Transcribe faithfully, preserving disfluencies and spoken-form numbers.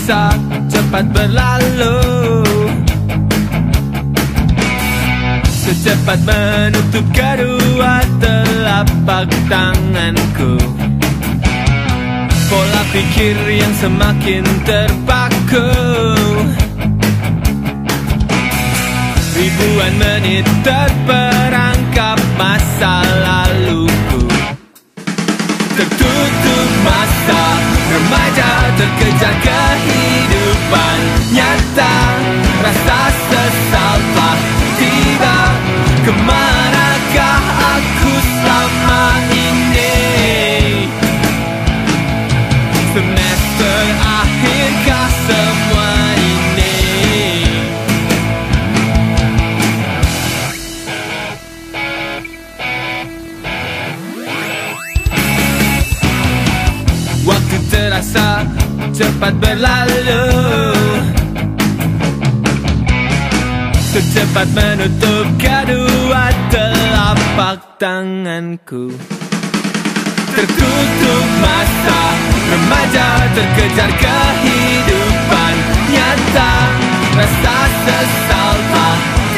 terasa cepat berlalu, secepat menutup kedua telapak tanganku. Pola pikir yang semakin terpaku, ribuan menit terperangkap masa laluku. Tertutup masa remaja, terkejar kehidupan nyata. Rasa sesal telah tiba, kemanakah aku selama ini? Semester akhirkah semua ini? Waktu terasa cepat berlalu, secepat menutup kedua telapak tanganku. Tertutup masa remaja, terkejar kehidupan nyata. Rasa sesal tak